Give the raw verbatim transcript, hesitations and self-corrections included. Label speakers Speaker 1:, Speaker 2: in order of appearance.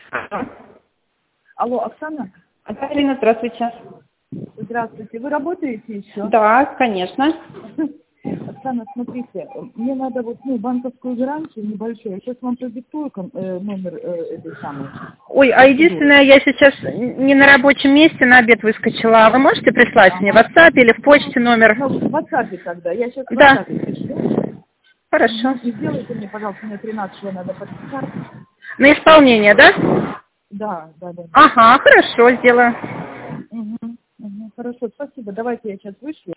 Speaker 1: Алло, Оксана?
Speaker 2: Галина, здравствуйте.
Speaker 1: Здравствуйте. Вы работаете еще?
Speaker 2: Да, конечно.
Speaker 1: Оксана, смотрите, мне надо вот, ну, банковскую гарантию небольшую. Я сейчас вам продиктую э, номер э, этой самой.
Speaker 2: Ой, а единственное, я сейчас не на рабочем месте, на обед выскочила. А вы можете прислать
Speaker 1: Ага.
Speaker 2: мне в WhatsApp или в почте номер?
Speaker 1: Ну, в WhatsApp тогда. Я сейчас в
Speaker 2: Да.
Speaker 1: WhatsApp пишу.
Speaker 2: Хорошо.
Speaker 1: Угу. И сделайте мне, пожалуйста, мне тринадцать чего надо подписать.
Speaker 2: На исполнение, да?
Speaker 1: Да, да, да.
Speaker 2: Ага, хорошо, сделаю.
Speaker 1: Угу. Угу. Хорошо, спасибо. Давайте я сейчас вышлю.